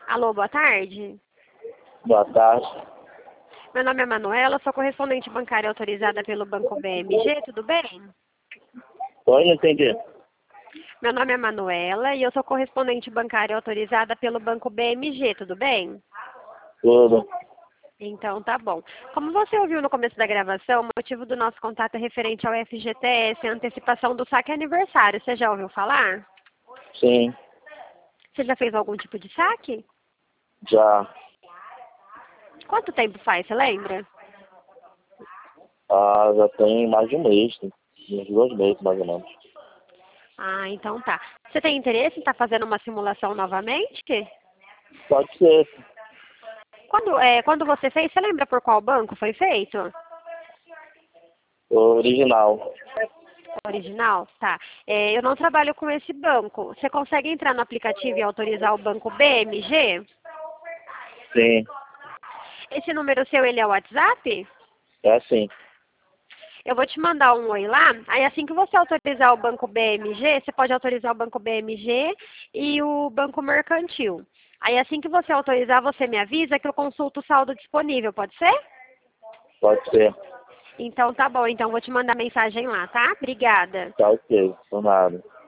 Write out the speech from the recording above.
Alô, boa tarde. Boa tarde. Meu nome é Manuela, sou correspondente bancária autorizada pelo Banco BMG, tudo bem? Oi, não entendi. Meu nome é Manuela e eu sou correspondente bancária autorizada pelo Banco BMG, tudo bem? Tudo. Então tá bom. Como você ouviu no começo da gravação, o motivo do nosso contato é referente ao FGTS, a antecipação do saque aniversário. Você já ouviu falar? Sim, Você já fez algum tipo de saque? já. Quanto tempo faz, você lembra? Já tem mais de um mês, tem uns 2 meses mais ou menos. Ah, então tá. Você tem interesse em estar fazendo uma simulação novamente? Pode ser. Quando você fez, você lembra por qual banco foi feito? O original. Original? Tá. Eu não trabalho com esse banco. Você consegue entrar no aplicativo e autorizar o banco BMG? Sim, Esse número seu, ele é o WhatsApp? é assim. Eu vou te mandar um oi lá. Aí assim que você autorizar o banco BMG, você pode autorizar o banco BMG e o banco mercantil. Aí assim que você autorizar, você me avisa que eu consulto o saldo disponível, pode ser? Pode ser. Então tá bom, então vou te mandar mensagem lá, tá? Obrigada. Tá ok, por nada.